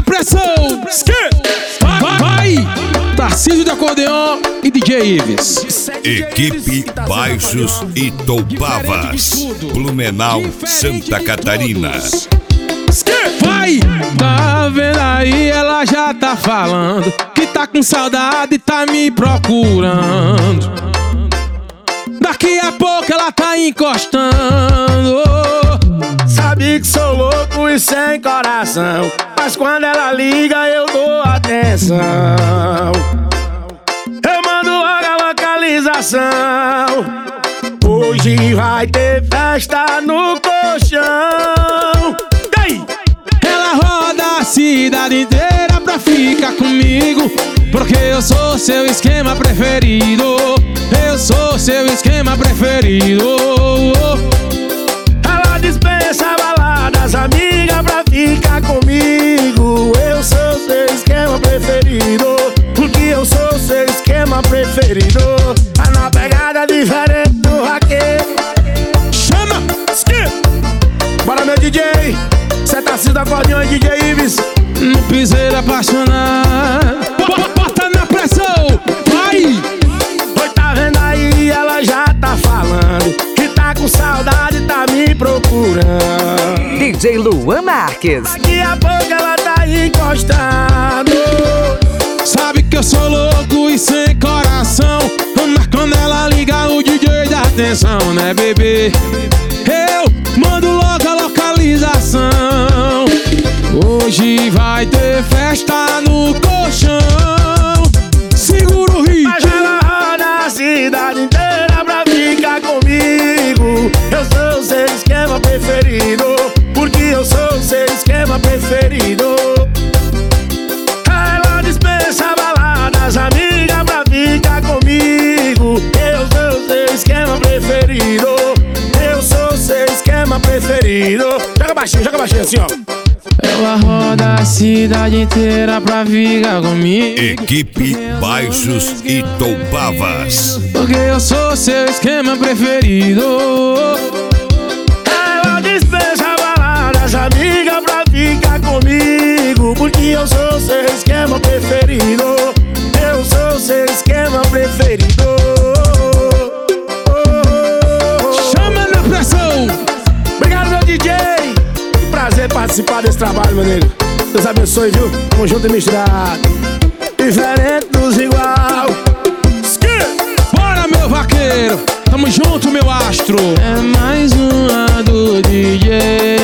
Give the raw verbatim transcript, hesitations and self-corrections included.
pressão. Vai, vai. Tarcísio de acordeon e D J Ives. Equipe Baixos e Toupavas, Blumenau, Santa Catarina. Vai! Tá vendo aí, ela já tá falando que tá com saudade e tá me procurando. Daqui a pouco ela tá encostando. Sabe que sou louco e sem coração, mas quando ela liga eu dou atenção. Eu mando logo a localização. Hoje vai ter festa no colchão. Ela roda a cidade inteira pra ficar comigo, porque eu sou seu esquema preferido. Eu sou seu esquema preferido. Ela dispensa baladas, amiga, pra ficar comigo. Eu sou seu esquema preferido, porque eu sou seu esquema preferido. Tá na pegada diferente do vaqueiro. Chama! Bora, meu D J. Cê tá se da acordeão e D J Ives. No piseiro apaixonado. Bota na pressão. Vai! Oi, tá vendo aí? Ela já tá falando que tá com saudade, tá me procurando. D J Luan Marques. Daqui a pouco ela tá encostando. Sabe que eu sou louco e sem coração, mas quando ela liga o D J dá atenção, né, bebê? Eu mando logo a localização. Hoje vai ter festa no colchão. Segura o ritmo. Mas ela roda a cidade inteira pra ficar comigo. Eu sou seu esquema preferido, porque eu sou seu esquema preferido. Ela dispensa baladas, amiga, pra ficar comigo. Eu sou seu esquema preferido. Eu sou seu esquema preferido. Joga baixinho, joga baixinho assim, ó. Ela roda a cidade inteira pra ficar comigo. Equipe Baixos e Toupavas, porque eu sou seu esquema preferido. Ela dispensa baladas, amiga, pra ficar comigo, porque eu sou seu esquema preferido. Eu sou seu esquema preferido. Chama na pressão. Obrigado, meu D J. Que prazer participar desse trabalho, meu nego. Deus abençoe, viu? Tamo junto e misturado. Diferente dos igual. Bora, meu vaqueiro. Tamo junto, meu astro. É mais uma do D J.